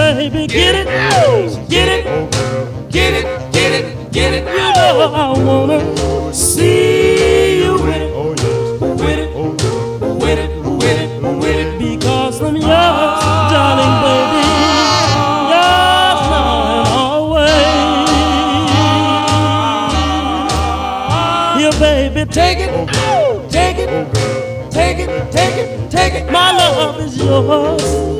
baby, get it, get it, get it, get it, get it. You know I wanna see you with it, with it, with it, with it, with it. Because I'm yours, darling baby, yours now and always. Here, baby, take it, take it, take it, take it, take it. My love is yours.